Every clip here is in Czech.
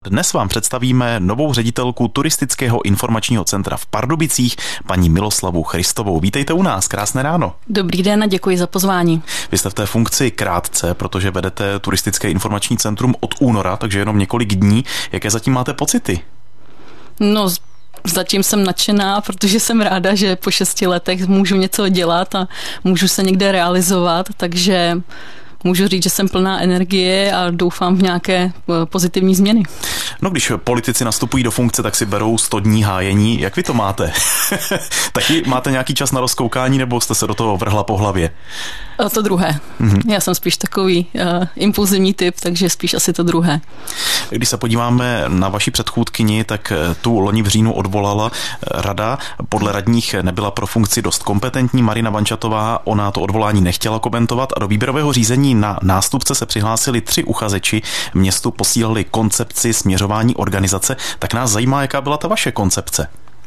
Dnes vám představíme novou ředitelku Turistického informačního centra v Pardubicích, paní Miloslavu Christovou. Vítejte u nás, krásné ráno. Dobrý den a děkuji za pozvání. Vy jste v té funkci krátce, protože vedete Turistické informační centrum od února, takže jenom několik dní. Jaké zatím máte pocity? No, zatím jsem nadšená, protože jsem ráda, že po 6 letech můžu něco dělat a můžu se někde realizovat, takže můžu říct, že jsem plná energie a doufám v nějaké pozitivní změny. No, když politici nastupují do funkce, tak si berou 100 dní hájení. Jak vy to máte? Taky máte nějaký čas na rozkoukání, nebo jste se do toho vrhla po hlavě? To druhé. Já jsem spíš takový impulzivní typ, takže spíš asi to druhé. Když se podíváme na vaši předchůdkyni, tak tu loni v říjnu odvolala rada. Podle radních nebyla pro funkci dost kompetentní. Marina Vančatová, ona to odvolání nechtěla komentovat a do výběrového řízení na nástupce se přihlásili 3 uchazeči. Městu posílali koncepci směřování organizace. Tak nás zajímá, jaká byla ta vaše koncepce.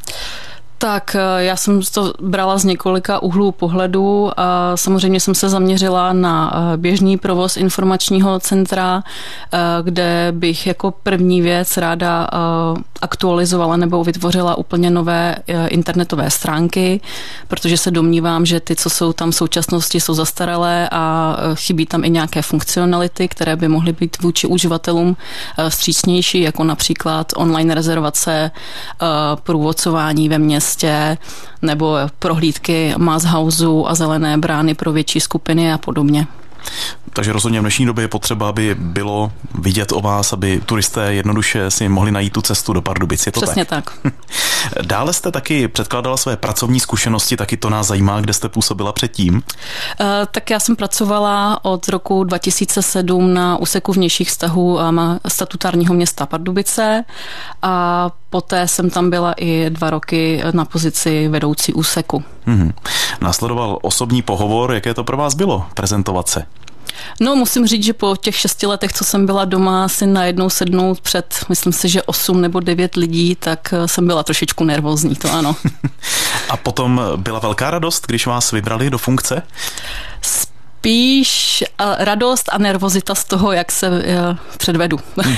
Tak já jsem to brala z několika úhlů pohledu a samozřejmě jsem se zaměřila na běžný provoz informačního centra, kde bych jako první věc ráda aktualizovala nebo vytvořila úplně nové internetové stránky, protože se domnívám, že ty, co jsou tam v současnosti, jsou zastaralé a chybí tam i nějaké funkcionality, které by mohly být vůči uživatelům vstřícnější, jako například online rezervace, průvodcování ve městě, nebo prohlídky Must-Houseu a zelené brány pro větší skupiny a podobně. Takže rozhodně v dnešní době je potřeba, aby bylo vidět o vás, aby turisté jednoduše si mohli najít tu cestu do Pardubic. Je to přesně tak? Dále jste taky předkládala své pracovní zkušenosti, taky to nás zajímá, kde jste působila předtím. Tak já jsem pracovala od roku 2007 na úseku vnějších vztahů statutárního města Pardubice a poté jsem tam byla i 2 roky na pozici vedoucí úseku. Následoval osobní pohovor, jaké to pro vás bylo prezentovat se? No, musím říct, že po těch 6 letech, co jsem byla doma, si najednou sednout před, myslím si, že 8 nebo 9 lidí, tak jsem byla trošičku nervózní, to ano. A potom byla velká radost, když vás vybrali do funkce? Spíš radost a nervozita z toho, jak se předvedu.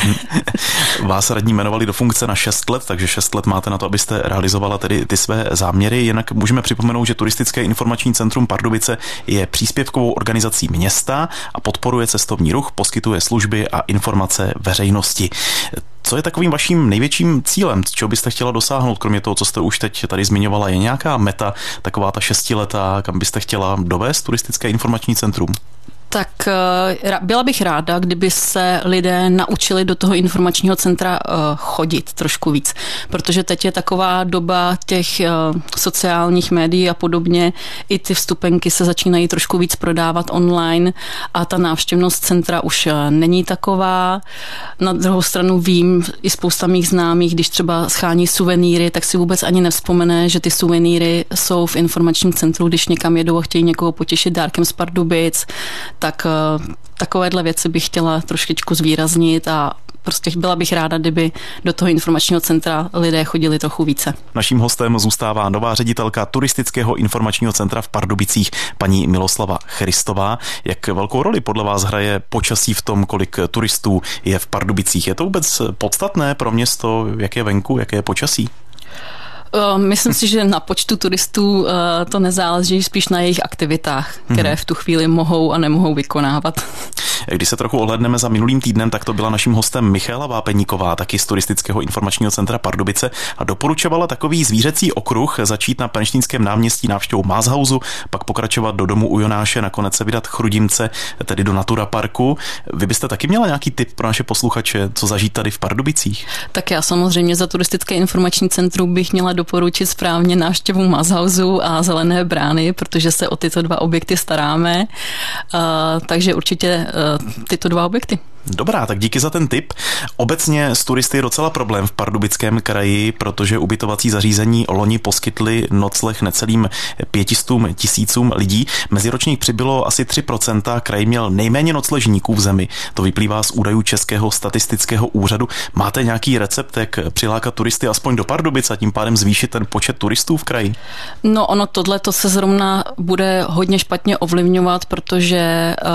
Vás radní jmenovali do funkce na 6 let, takže 6 let máte na to, abyste realizovala tedy ty své záměry. Jinak můžeme připomenout, že Turistické informační centrum Pardubice je příspěvkovou organizací města a podporuje cestovní ruch, poskytuje služby a informace veřejnosti. Co je takovým vaším největším cílem? Čeho byste chtěla dosáhnout, kromě toho, co jste už teď tady zmiňovala? Je nějaká meta, taková ta 6letá, kam byste chtěla dovést Turistické informační centrum? Tak byla bych ráda, kdyby se lidé naučili do toho informačního centra chodit trošku víc, protože teď je taková doba těch sociálních médií a podobně, i ty vstupenky se začínají trošku víc prodávat online a ta návštěvnost centra už není taková. Na druhou stranu vím, i spousta mých známých, když třeba schání suvenýry, tak si vůbec ani nevzpomene, že ty suvenýry jsou v informačním centru, když někam jedou a chtějí někoho potěšit dárkem z Pardubic, tak takovéhle věci bych chtěla trošičku zvýraznit a prostě byla bych ráda, kdyby do toho informačního centra lidé chodili trochu více. Naším hostem zůstává nová ředitelka Turistického informačního centra v Pardubicích, paní Miloslava Christová. Jak velkou roli podle vás hraje počasí v tom, kolik turistů je v Pardubicích? Je to vůbec podstatné pro město, jak je venku, jaké je počasí? Myslím si, že na počtu turistů to nezáleží, spíš na jejich aktivitách, které v tu chvíli mohou a nemohou vykonávat. Když se trochu ohlédneme za minulým týdnem, tak to byla naším hostem Michaela Vápeníková, taky z Turistického informačního centra Pardubice a doporučovala takový zvířecí okruh, začít na Penštínském náměstí návštěvou Must-Houseu, pak pokračovat do domu u Jonáše, nakonec se vydat Chrudimce, tedy do Natura parku. Vy byste taky měla nějaký tip pro naše posluchače, co zažít tady v Pardubicích? Tak já samozřejmě za Turistické informační centrum bych měla doporučit správně návštěvu Must-Houseu a Zelené brány, protože se o tyto 2 objekty staráme, takže určitě tyto 2 objekty. Dobrá, tak díky za ten tip. Obecně s turisty je docela problém v Pardubickém kraji, protože ubytovací zařízení loni poskytly nocleh necelým 500 000 lidí. Meziročně přibylo asi 3%, kraj měl nejméně nocležníků v zemi. To vyplývá z údajů Českého statistického úřadu. Máte nějaký recept, jak přilákat turisty aspoň do Pardubic a tím pádem zvýšit ten počet turistů v kraji? No, tohle to se zrovna bude hodně špatně ovlivňovat, protože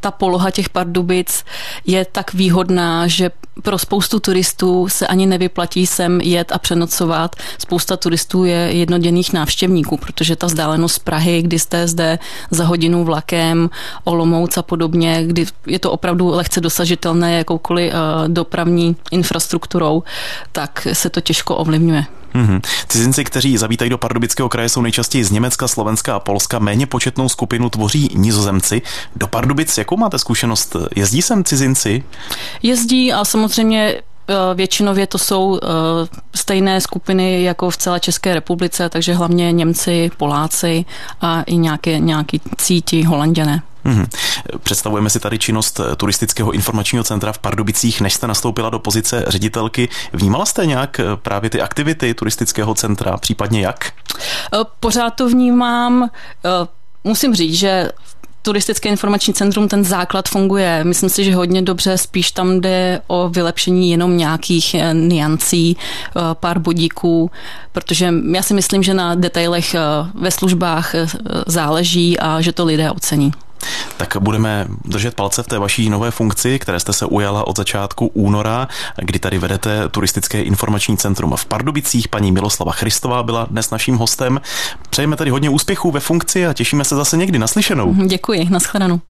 ta poloha těch Pardubic je tak výhodná, že pro spoustu turistů se ani nevyplatí sem jet a přenocovat. Spousta turistů je jednodenních návštěvníků, protože ta vzdálenost z Prahy, kdy jste zde za hodinu vlakem, Olomouc a podobně, kdy je to opravdu lehce dosažitelné jakoukoliv dopravní infrastrukturou, tak se to těžko ovlivňuje. Cizinci, kteří zavítají do Pardubického kraje, jsou nejčastěji z Německa, Slovenska a Polska. Méně početnou skupinu tvoří Nizozemci. Do Pardubic, jakou máte zkušenost? Jezdí sem cizinci? Jezdí a samozřejmě většinově to jsou stejné skupiny jako v celé České republice, takže hlavně Němci, Poláci a i nějaký Cíti, Holanďané. Představujeme si tady činnost Turistického informačního centra v Pardubicích, než jste nastoupila do pozice ředitelky. Vnímala jste nějak právě ty aktivity Turistického centra, případně jak? Pořád to vnímám. Musím říct, že Turistické informační centrum, ten základ funguje. Myslím si, že hodně dobře, spíš tam jde o vylepšení jenom nějakých niancí, pár bodíků, protože já si myslím, že na detailech ve službách záleží a že to lidé ocení. Tak budeme držet palce v té vaší nové funkci, které jste se ujala od začátku února, kdy tady vedete Turistické informační centrum v Pardubicích. Paní Miloslava Christová byla dnes naším hostem. Přejeme tedy hodně úspěchů ve funkci a těšíme se zase někdy. Naslyšenou. Děkuji, nashledanou.